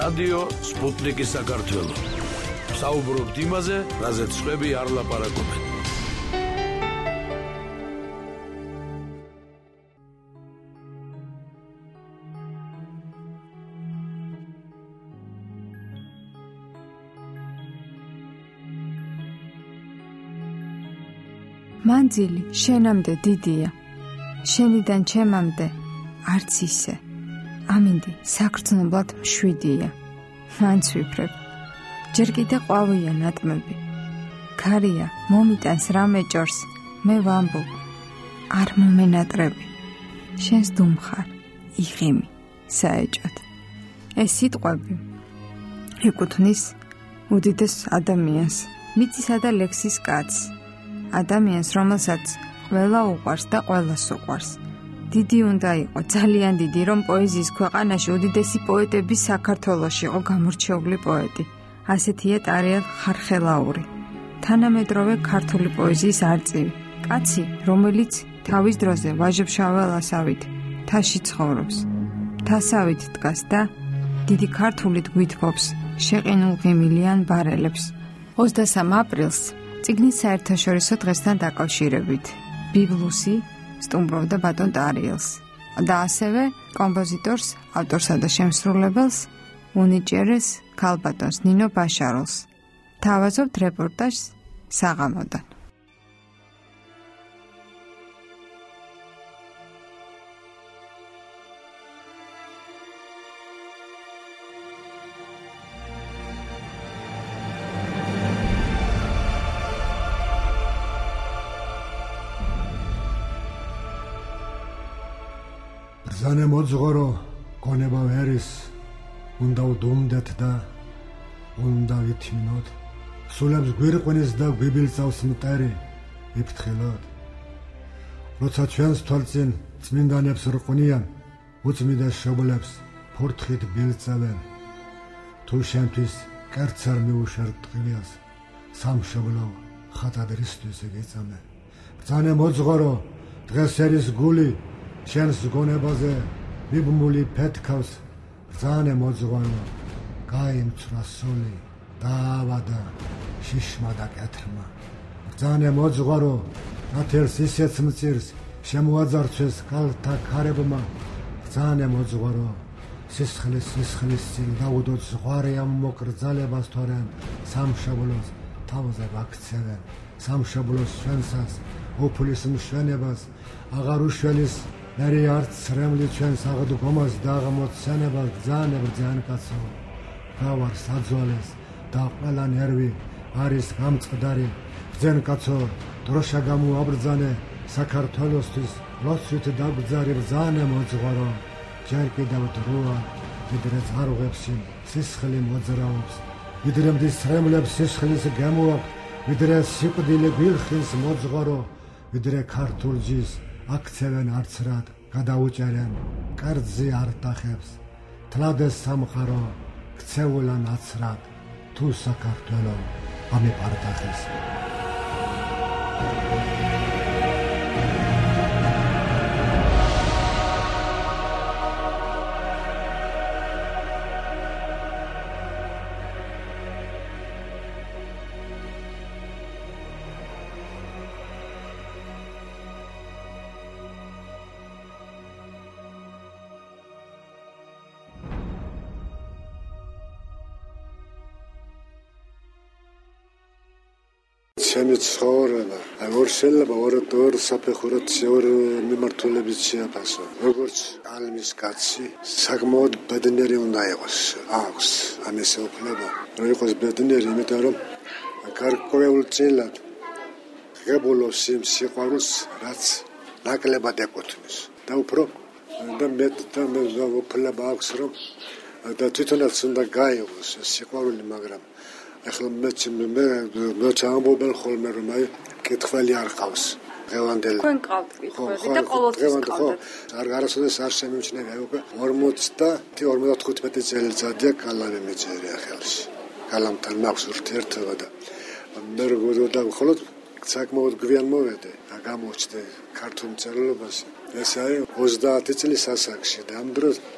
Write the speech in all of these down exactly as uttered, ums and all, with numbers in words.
რადიო სპუტნიკი საქართველო. საუბრობთ იმაზე, რაზეც სხვები არ ლაპარაკობენ. მანძილი შენამდე დიდია, შენიდან ჩემამდე არც ისე. ამინდი საგრძნობლად მშვიდია, მანც ვიფრებ. ჯერ კიდე ყვავია ნატმები. ქარია მომიტანს რამე ჭორს, მე ვამბობ, არ მომენატრები. შენს დუმხარ, იღიმი, საეჭვად. ეს სიტყვები ეკუთვნის უდიდეს ადამიანს, მიწისა და ლექსის კაცს. ადამიანს, რომელსაც ყველა უყვარს და ყველას უყვარს. დიდი უნდა იყო, ძალიან დიდი, რომ პოეზიის ქვეყანაში უდიდესი პოეტები საქართველოში იყო გამორჩეული პოეტი. ასეთია ტარიელ ხარხელაური, თანამედროვე ქართული პოეზიის არწივი. კაცი, რომელიც თავის დროზე ვაჟებ-შაველასავით თაში ცხოვრობს, თასავით დგას და დიდი ქართულით გვითბობს შეყინულ ღიმილიან ბარელებს. ოცდასამ აპრილს წიგნის საერთაშორისო დღესთან დაკავშირებით ბიბლუსი სტუმრობდა ბატონ ტარიელს და ასევე კომპოზიტორს, ავტორსა და შემსრულებელს უნიჭერეს ქალბატონს ნინო ბაშაროლს. თავაზობთ რეპორტაჟს საღამოდან. ზანე მოძღორო გონება ვერის, უნდა ვდუმდეთ და უნდა ვითმინოთ, სულებს გვირყვნის და გვიბილწავს მტერი ვიფრთხილოთ. როცა ჩვენს თვალწინ წმინდანებს რყვნიან, უწმიდა შობლებს ფურთხით ბილწავენ. თუ შენთვის კერც არ მიუშერ ტყიას, სამშობლო ხატადრისთვის გეწამე. ბრძანე მოძღორო, დღეს ერის გული შენს გონებაზე მიბმული ფეთქავს. ბრძანე მოძღვარო, გაიმცრა სული, დაავადა შიშმა და კეთრმა. ბრძანე მოძღვარო, ათერს ისეც მწირს შემოაძარცვეს კალთა ქარებმა. ბრძანე მოძღვარო, სისხლის სისხლის წინ დაუდოთ ზღვარი ამ მოკრძალებას თორემ სამშობლოს თავზე ვაქცევენ. სამშობლოს ჩვენსას უფლის მშვენებას აღარ უშველის მერი არც ცრემლი ჩვენს აღდგომას და აღმოცენებას. ბრძანე ბრძან კაცო, გავარ საძვალეს და ყველა ნერვი არის გამწყდარი. ბრძენ კაცო, დროშა გამოაბრძანე საქართველოსთვის ლოცვით დაგძარი. ბრძანე მოძღვარო, ჯერ კიდევ დროა, ვიდრე ზარღვებში სისხლი მოძრაობს, ვიდრე მდის ცრემლებს სისხლის გამოაქვს, ვიდრე სიკვდილი გვილხის მოძღვარო, ვიდრე ქართულ ჯის აქცევენ არცრად, გადაუჭერენ კერძი არტახებს. თლადეს სამყარო ქცეულა ნაცრად, თუ საქართველო ამიპარტახეს. ჩემი ცხოვრება, ორ შეიძლება ორ ორ საფეხურად ორ მიმართულებით შეაფასო. როგორც ალმის კაცი, საკმაოდ ბედნიერი უნდა იყოს. აქვს ამის უფლება, რომ იყოს ბედნიერი, იმიტომ რომ გარკვეულწილად ღებულობს იმ სიყვარულს, რაც ნაკლებად ეკუთვნის. და უფრო და მეტ და უფლება აქვს, რომ და თვითონაც უნდა გაიღოს ეს სიყვარული, მაგრამ ახლა მე მე მე ჩამობელ ხოლმე რომ აი კითხველი არ ყავს დღევანდელი. თქვენ ყავთ კითხველი და ყოველთვის ყავთ. არ არასოდეს არ შემიმჩნევია, აი უკვე ორმოცდა ორმოცდახუთმეტი წელიწადია კალამი მეწერია ხელში. კალამთან მაქვს ურთიერთობა და მე როგორ და მხოლოდ საკმაოდ გვიან მოვედე და გამოჩნდა ქართულ მწერლობაში. ეს არის ოცდაათი წლის ასაკში და ამ დროს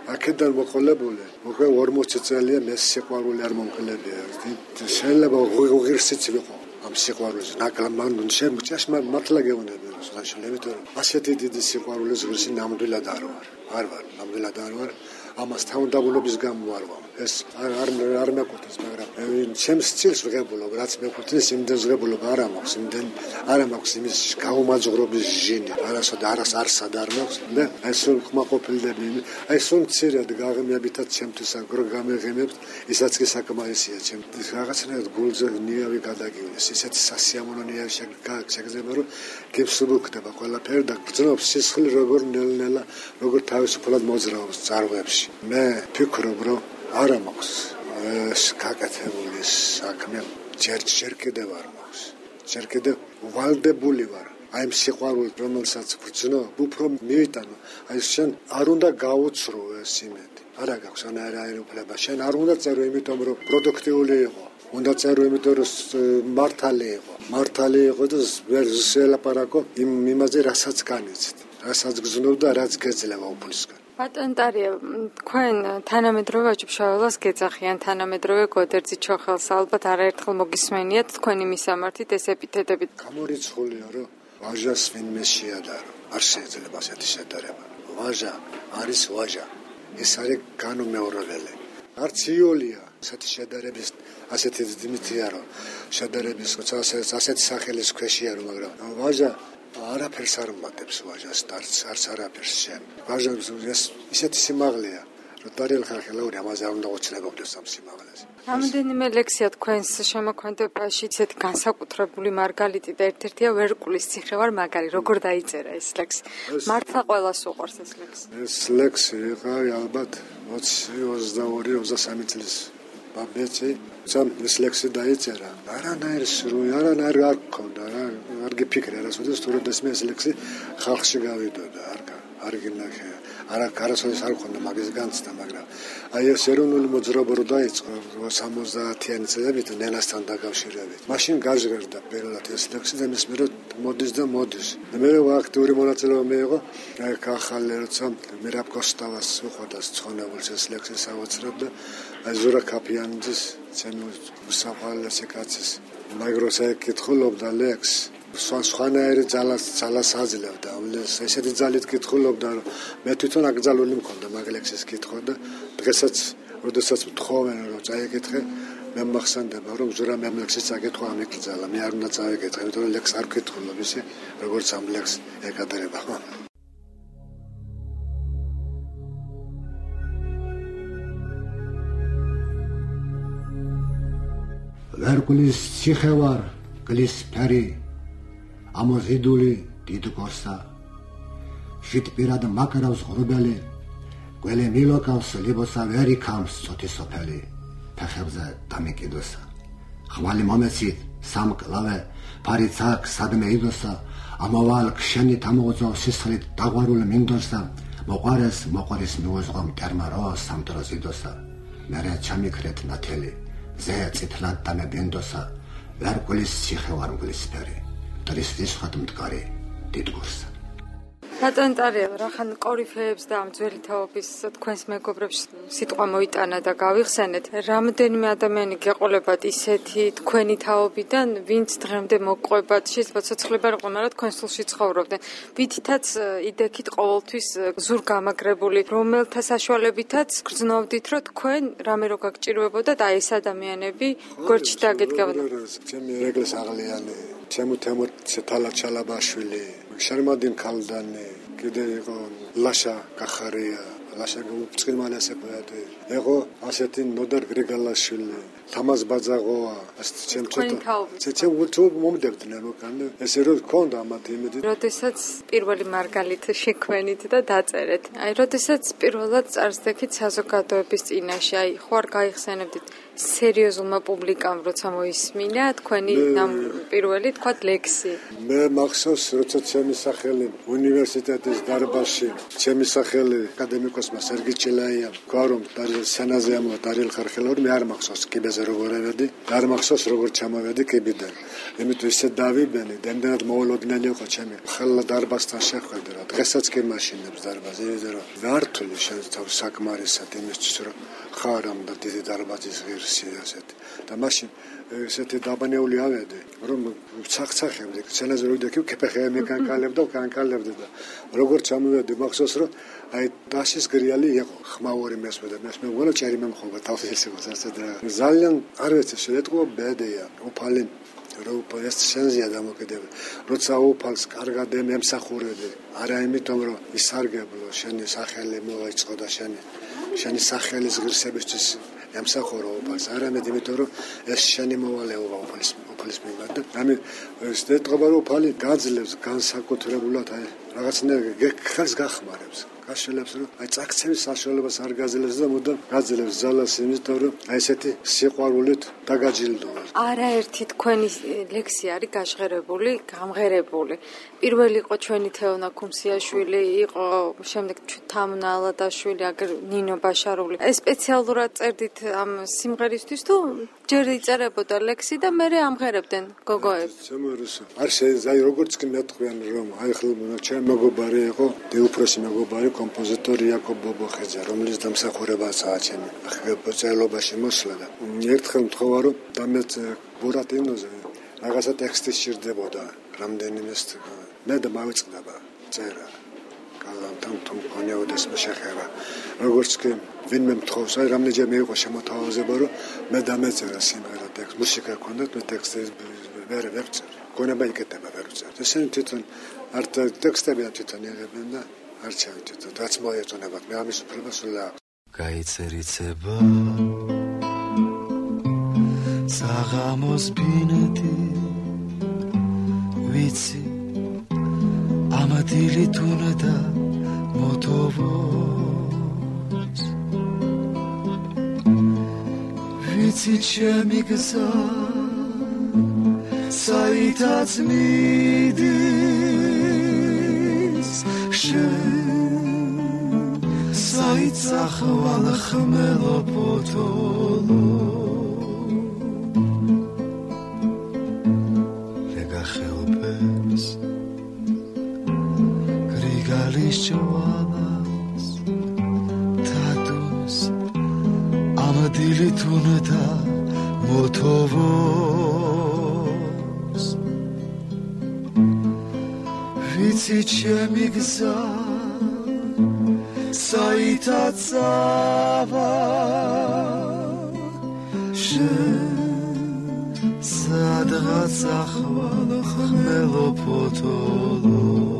აქედან მოყოლებული უკვე ორმოცი წელია მე სიყვარული არ მომკლებია შეიძლება უღირსიც ვიყო ამ სიყვარულს ნაკლამან შემჭას მართლა გეუბნები რომ შეიძლება რომ ასეთი დიდი სიყვარულის ღირსი ნამდვილად არ ვარ არ ვარ ნამდვილად არ ვარ ამას თავდაბულობის გამო არ ვარ ეს არ არ მეკუთვნის მაგრამ ჩემს სტილს ვღებულობ რაც მეკუთვნის იმდენ ვღებულობ არა მაქვს იმდენ არა მაქვს იმის გაუმაძღრობის ჟინი არასოდეს არას არსად არ მაქვს და ეს ხმაყოფილდები აი სულ მცირედ გაღმებითაც ჩემთვის აგრო გამეღიმებთ ისაც კი საკმარისია ჩემთვის რაღაცნაირად გულზე ნიავი გადაგივლის ისეთი სასიამოვნო ნიავი შეგძება რომ გიფსუბუქდება ყველაფერი და გძნობს სისხლი როგორ ნელ-ნელა როგორ თავისუფლად მოძრაობს წარღვებში მე ფიქრობ რომ არა მაქვს ეს გაკეთებული საქმე ჯერ ჯერ კიდევ არ მაქვს ჯერ კიდევ ვალდებული ვარ აი ამ სიყვარულით რომელსაც ვგრძნობ უფრო მივიტანო აი შენ არ უნდა გაუცრო ეს იმედი არა გაქვს ანაირ უფლება შენ არ უნდა წერო იმიტომ რომ პროდუქტიული იყო უნდა წერო იმიტომ რომ მართალი იყო მართალი იყო და ვერ ზელაპარაკო იმ იმაზე რასაც განიცდ რასაც გრძნობ და რაც გეძლევა უფლისგან ბატონტარია, თქვენ თანამედროვე ვაჭრშაველას გეძახიან თანამედროვე გოდერძი ჩოხელს ალბათ არაერთხელ მოგისმენიათ თქვენი მისამართით ეს ეპითეტები. გამორიცხულია რომ ვაჟას ვინმე შეადარო. არ შეიძლება ასეთი შედარება. ვაჟა არის ვაჟა. ეს არის განუმეორებელი. არც იოლია ასეთი შედარების ასეთი დიმითია რომ შედარების ასეთი სახელის ქვეშია რომ მაგრამ ვაჟა არაფერს არ მომატებს ვაჟას არც არც არაფერს შენ ვაჟას ისეთი სიმაღლეა რომ დარიელ ხალხელაური ამაზე არ უნდა უჩნდებოდეს ამ სიმაღლეზე რამდენიმე ლექსია თქვენს შემოქმედებაში ისეთ განსაკუთრებული მარგალიტი და ერთ-ერთია ვერკულის ციხე ვარ მაგარი როგორ დაიწერა ეს ლექსი მართლა ყველას უყვარს ეს ლექსი ეს ლექსი იყავი ალბათ ოცი ოცდაორი ოცდასამი წლის ბაბეცი სამ ეს ლექსი დაიწერა არანაირ სრული არანაირ არ გქონდა რა არ გიფიქრე არასოდეს თორემ ეს ეს ლექსი ხალხში გავიდოდა არ არ გინახე არა არასოდეს არ გქონდა მაგის განცდა მაგრამ აი ეს ეროვნული მოძრაობა რო დაიწყო სამოცდაათიანი წლებით ნენასთან დაკავშირებით მაშინ გაჟღერდა პირველად ეს ლექსი და მის მიერ მოდის და მოდის მე აქტიური მონაწილეობა მიიღო აი ახალი როცა მირაბ კოსტავას უყვარდა ცხონებულს ეს ლექსი საოცრად და აი ზურა კაპიანძის ჩემი უსაყვალესი კაცის მაგროსა ეკითხულობდა ლექსს სხვანაირი ძალას ძალას აძლევდა ესეთი ძალით კითხულობდა რომ მე თვითონ აკრძალული მქონდა მაგ ლექსის კითხვა და დღესაც როდესაც მთხოვენ რომ წაიკითხე მე მახსენდება რომ ზურა მე ლექსის წაკითხვა ამიკრძალა მე არ უნდა წაიკითხე იმიტომ რომ ლექს არ კითხულობ ისე როგორც ამ ლექსს ეკადრება ხო ვერკულის ციხე ვარ გლის ფერი ამოზიდული დიდგორსა შიტპირად მაკრავს ღრუბელი გველი მილოკავს ლიბოსა ვერი ქამს წოთი სოფელი ფეხებზე დამიკიდოსა ხვალი მომეცით სამკლავე ფარიცაკ სადმე იდოსა ამავალ ქშენი თამოძო სისხლით დაღვარულ მინდოსა მოყარეს მოყრის მიუძღო მტერმა რო სამტროს იდოსა მერე ჩამიქრეთ ნათელი ზე წითლად დამებინდოსა ვერკულის ციხე ვარ გლისფერი დრის ვისხად მდგარი დიდგორსა ბატონტარია რახან კორიფეებს და ამ ძველი თაობის თქვენს მეგობრებს სიტყვა მოიტანა და გავიხსენეთ რამდენიმე ადამიანი გეყოლებათ ისეთი თქვენი თაობიდან ვინც დღემდე მოყვებათ შეიძლება ცოცხლება არ ყვნა რა თქვენ სულში ცხოვრობდნენ ვითითაც იდექით ყოველთვის ზურგამაგრებული რომელთა საშუალებითაც გრძნობდით რომ თქვენ რამე რო გაგჭირვებოდათ აი ეს ადამიანები გვერდში დაგედგებოდა ჩემი რეგლეს აღლიანი ჩემუ თემურ თალა ჩალაბაშვილი შარმადინ ქალდანი კიდე იყო ლაშა კახარია ლაშა გუწყიმალასე პოეტი იყო ასეთი ნოდარ გრიგალაშვილი თამაზ ბაძაღოა ასეთ ჩემ თვითონ ჩემ თვითონ მომდებდნენ უკან ესე რომ გქონდა ამათ იმედი როდესაც პირველი მარგალით შექმენით და დაწერეთ აი როდესაც პირველად წარსდექით საზოგადოების წინაშე აი ხო არ გაიხსენებდით სერიოზულმა პუბლიკამ როცა მოისმინა თქვენი ამ პირველი თქვათ ლექსი. მე მახსოვს როცა ჩემი სახელი უნივერსიტეტის დარბაზში ჩემი სახელი აკადემიკოსმა სერგი ჭილაიამ გვარომ სცენაზე ამოვა დარიელ ხარხელაური მე არ მახსოვს კიბეზე როგორ ავედი არ მახსოვს როგორ ჩამოვედი კიბიდან იმიტომ ისე დავიბენი დემდენად მოულოდნელი იყო ჩემი ხელა დარბაზთან შეხვედრა რა დღესაც კი მაშინებს დარბაზი რომ ვართული შენ თავ საკმარისად იმისთვის რომ ხარ ამ და დიდი დარბაზის ღირსი ასეთი და მაშინ ესეთი დაბანეული ავედი რომ ცახცახებდი სცენაზე რომ ვიდექი კეფეხები კანკალებდა კანკალებდა და როგორ ჩამოვედი მახსოვს რომ აი დაშის გრიალი იყო ხმაური მესმოდა მესმე ვალა ჭერი მომხობა თავის ისე ასეთი ძალიან არ ვიცი შეეტყვა ბედია უფალი რომ ეს სენზია დამოკიდებული როცა უფალს კარგად ემსახურები არა იმიტომ რომ ისარგებლო შენი სახელი მოაიწყო და შენი შენი სახელის ღირსებისთვის ემსახურო უფალს არამედ იმიტომ რომ ეს შენი მოვალეობა უფალის უფალის მიმართ და ამი შეეტყობა რომ უფალი გაძლევს განსაკუთრებულად აი რაღაცნაირად ხელს გახმარებს გაშელებს რომ აი წაქცევის საშუალებას არ გაძლევს და მუდამ გაძლევს ძალას იმიტომ რომ აი ესეთი სიყვარულით დაგაჯილდოა არაერთი თქვენი ლექსი არის გაჟღერებული, გამღერებული. პირველი იყო ჩვენი თეონა ქუმსიაშვილი, იყო შემდეგ თამუნა ალადაშვილი, აგერ ნინო ბაშარული. ეს სპეციალურად წერდით ამ სიმღერისთვის თუ ჯერ იწერებოდა ლექსი და მე ამღერებდნენ გოგოებს. შემორუსო. არ შეიძლება აი როგორც კი მეტყვიან რომ აი ხლუბნა ჩემ მეგობარი იყო, დეუფროსი მეგობარი კომპოზიტორი იაკობ ბობოხეძე, რომლის დამსახურებაა ჩემი ხებოწერლობაში მოსვლა და ერთხელ მთხოვა რომ დამეც ბურატინოზე რაღაცა ტექსტი სჭირდებოდა რამდენიმე მე და მავიწყდება წერა კალანთან თუ კონეოდეს შეხება როგორც კი ვინმე მთხოვს აი რამდენჯერ მეიყო შემოთავაზება რომ მე დამეწერა სიმღერა ტექსტ მუსიკა ქონდათ მე ტექსტი ვერ ვერწერ გონება იკეთება ვერ ვწერ ესენი თვითონ არ ტექსტები თვითონ იღებენ და არ ჩავიტვით რაც მოეწონებათ მე ამის უფლებას ვლა გაიცერიცება საღამოს ბინეთი ვიცი ამადილი თუნდა მოტოვოს ვიცი ჩემი გზა საითაც მიდის შენ საიცახვალ ხმელო პოტოლო Jalais tatus amadili tuneta motovos Vitsi chemi gza saitatsava Shen sadratsakhval khmelo potolo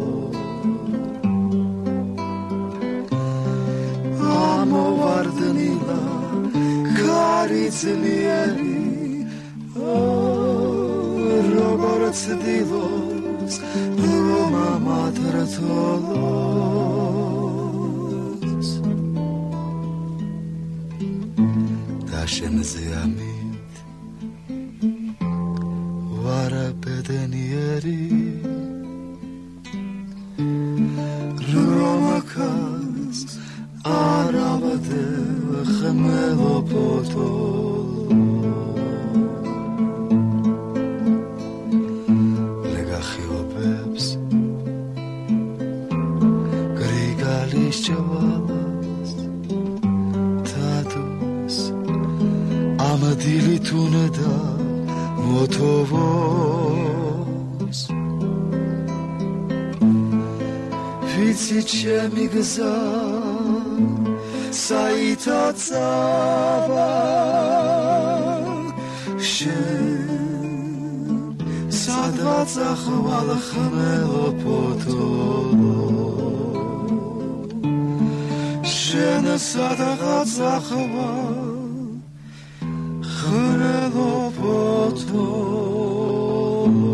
Amovardnila karitslieri Rogorac dilos Roma matratolos Dashen zeamit Vara bedenieri Roma kas Aravade khmelo potol Legachiobebs Grigalis chavalas Tatus Amadili tuneda motovos Vitsi chemi gza Saitatsava Shen Sadratsakhval khmelo potolo Shen Sadratsakhval khmelo potolo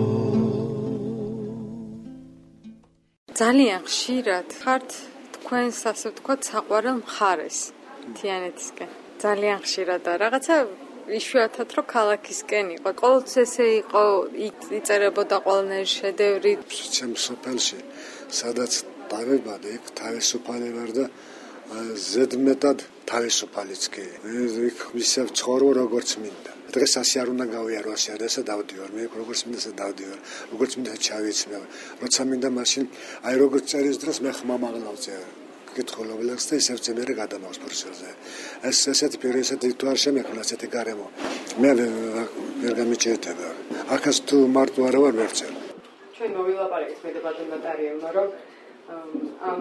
ძალიან ხშირად ხართ თქვენს ასე ვთქვათ საყვარელ მხარეს თიანეთისკენ ძალიან ხშირად და რაღაცა იშვიათად რომ ქალაქისკენ იყო. ყოველთვის ესე იყო, იწერებოდა ყველანაირი შედევრი. ჩემს სოფელში, სადაც დავებადე, იქ თავისუფალი ვარ და ზედმეტად თავისუფალიც კი. იქ ისე ვცხოვრობ როგორც მინდა. დღეს ასე არ უნდა გავიარო, ასე არ ესე დავდივარ. მე როგორც მინდა ესე დავდივარ. როგორც მინდა ჩავიცმევ. როცა მინდა მაშინ აი როგორც წერის დროს მე ხმამაღლა ვწევ. კითხულობელს და ისევ წემერე გადამავს პროცესზე. ეს ესეთი პირი ესეთი თუ არ შემექმნა ესეთი გარემო. მე ვერ გამიჭირდება. ახაც თუ მარტო არა ვარ ვერცელ. ჩვენ მოვილაპარაკეთ მე და ბატონ ნოტარიელმა, რომ ამ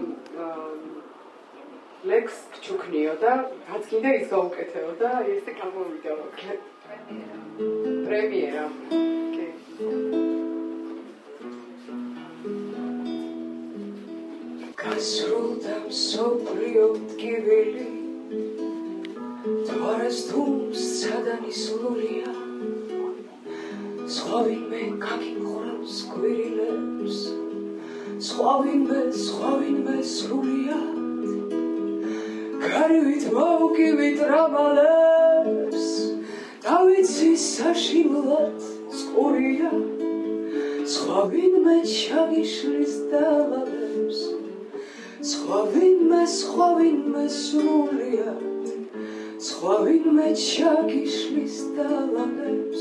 ლექს ჩუქნიო და რაც კიდე ის გაუკეთეო და ესე გამოვიდა მოკლედ. პრემიერა. კი. გასრულდა მსოფლიო ტკივილი თვარეს თუ სადანი სულია სხვა ვინმე გაგიმხრავს კვირილებს სხვა ვინმე სხვა ვინმე სრულიად გარივით მოვკივით რამალებს დავიცი საშინლად წყურია სხვა ვინმე ჩაგიშლის დაღალებს სხვა ვინმე სხვა ვინმე სრულიად სხვა ვინმე ჩაგიშლის დაღალებს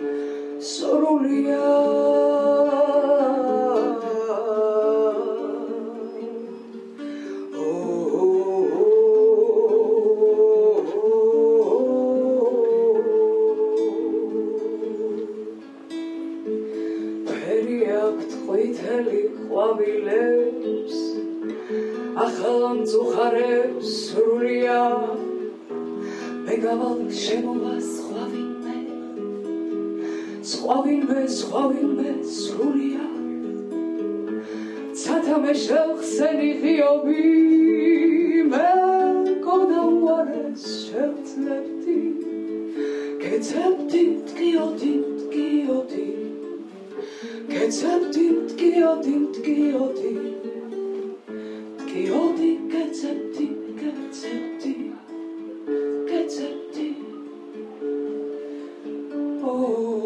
სრულიად ყვითელი ყვავილებს ახალ მწუხარებს სრულიად მე გავალ შემოვა სხვა ვინმე სხვა ვინმე სხვა ვინმე სრულიად ცათა მე შევხსენი ღიობი მე გონაუარეს შევწლებდი გეცებდი მტკიოდი მტკიოდი გეცებდი მტკიოდი მტკიოდი მტკიოდი გეცებდი გეცებდი გეცებდი ო